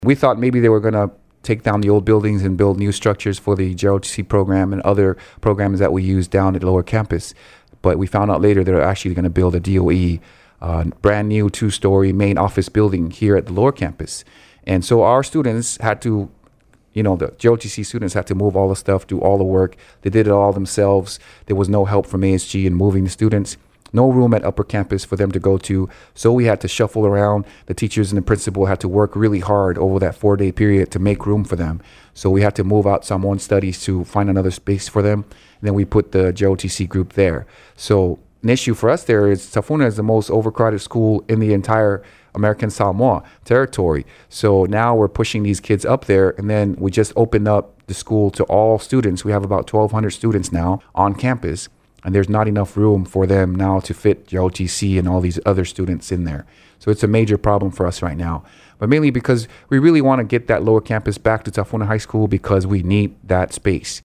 We thought maybe they were going to take down the old buildings and build new structures for the JLTC program and other programs that we use down at the lower campus. But we found out later they're actually going to build a DOE, brand new 2-story main office building here at the lower campus. And so our students had to, the JLTC students had to move all the stuff, do all the work. They did it all themselves. There was no help from ASG in moving the students. No room at upper campus for them to go to. So we had to shuffle around. The teachers and the principal had to work really hard over that 4-day period to make room for them. So we had to move out some on studies to find another space for them. And then we put the JOTC group there. So an issue for us there is Tafuna is the most overcrowded school in the entire American Samoa territory. So now we're pushing these kids up there, and then we just opened up the school to all students. We have about 1,200 students now on campus. And there's not enough room for them now to fit JOTC and all these other students in there. So it's a major problem for us right now. But mainly because we really want to get that lower campus back to Tafuna High School because we need that space.